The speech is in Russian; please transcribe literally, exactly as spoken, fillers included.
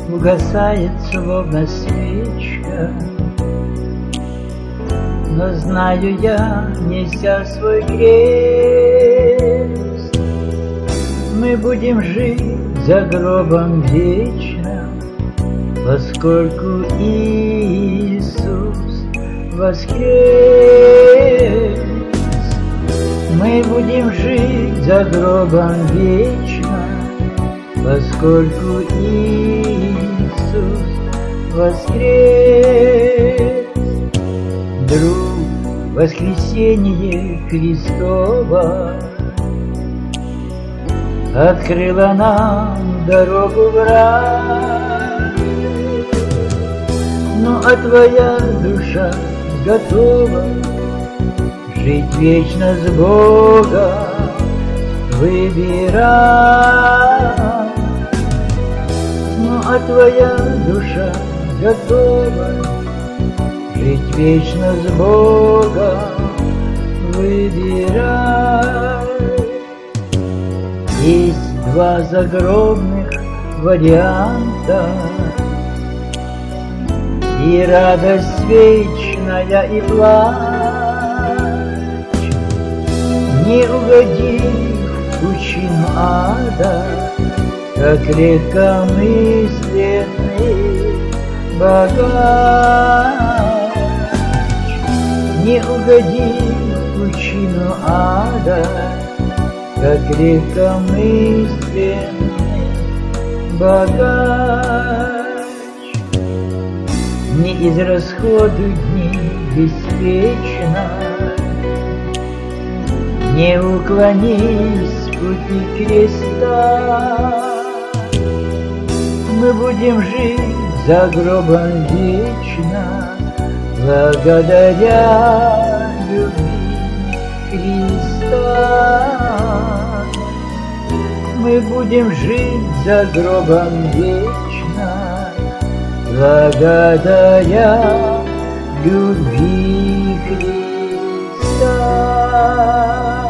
угасает словно свечка. Но знаю я, неся свой крест, мы будем жить за гробом вечно, поскольку Иисус воскрес. Мы будем жить за гробом вечно, поскольку Иисус воскрес. Друг, воскресение Христово открыло нам дорогу в рай. Ну а твоя душа готова жить вечно с Богом? Выбирай. Ну а твоя душа готова жить вечно с Богом? Выбирай. Есть два загробных варианта, и радость вечная, и плач. Не угодив в пучину ада, как легкомысленный богач. Не угодив в пучину ада, как легкомысленный богач. Не израсходуй дни беспечно, не уклонись с пути креста. Мы будем жить за гробом вечно, благодаря любви Христа. Мы будем жить за гробом вечно, благодаря любви Христа.